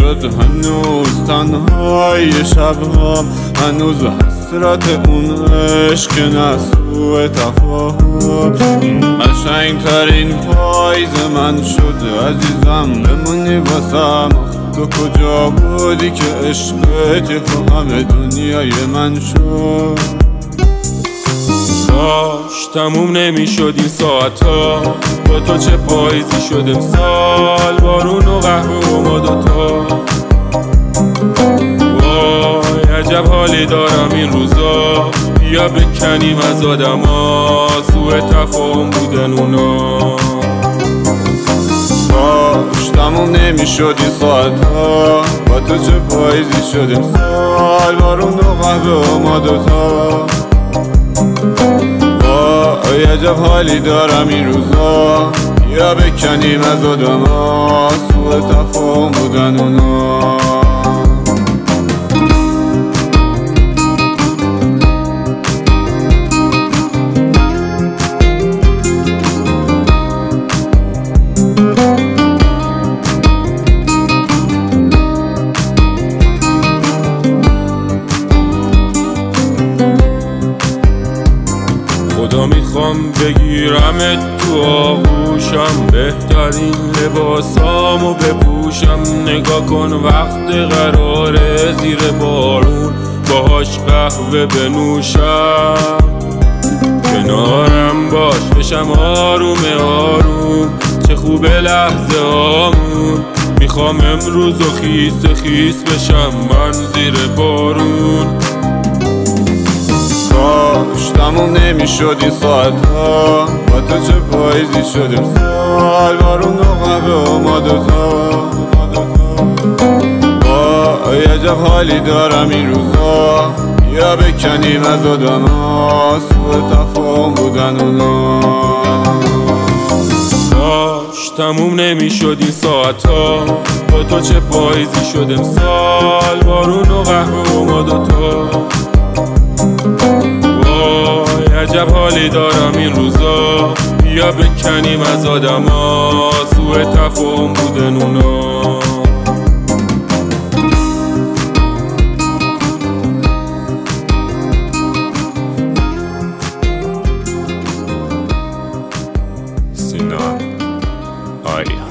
نشد هنوز تنهای شبهام، هنوز حسرت اون عشق نسو تفاهم. این قشنگ ترین پاییز من شد عزیزم، بمونی واسم. تو کجا بودی که عشقت همه دنیای من شد؟ کاش تموم نمیشد این ساعتا، با تو چه پاییزی شد امسال، بارون و قهوه و ما دوتا. وای عجب حالی دارم این روزا، بیا بکنیم از آدما سوء تفاهم بودن اونا. کاش تموم نمیشد این ساعتا، با تو چه پاییزی شد امسال، بارون و قهوه و ما دوتا. وای عجب حالی دارم این روزا، بیا بکنیم از آدما سوء تفاهم بودن اونا. خدا میخوام بگیرمت تو آغوشم، بهترین لباسامو بپوشم. نگاه کن وقت قراره زیر بارون باهاش قهوه بنوشم. کنارم باش بشم آروم آروم، چه خوبه لحظه آمون. میخوام امروز و خیس خیس بشم من زیر بارون. کاش تموم نمیشد این ساعتا، با تو چه پاییزی شد امسال، بارون و قهوه و ما دوتا. وای عجب حالی دارم این روزا، بیا بکنیم از آدما سوء تفاهم بودن اونا. کاش تموم نمیشد این ساعتا، با تو چه پاییزی شد امسال، بارون و قهوه و ما دوتا. وای عجب حالی دارم این روزا، بیا بکنیم از آدما سوء تفاهم بودن اونا. سینان آریا.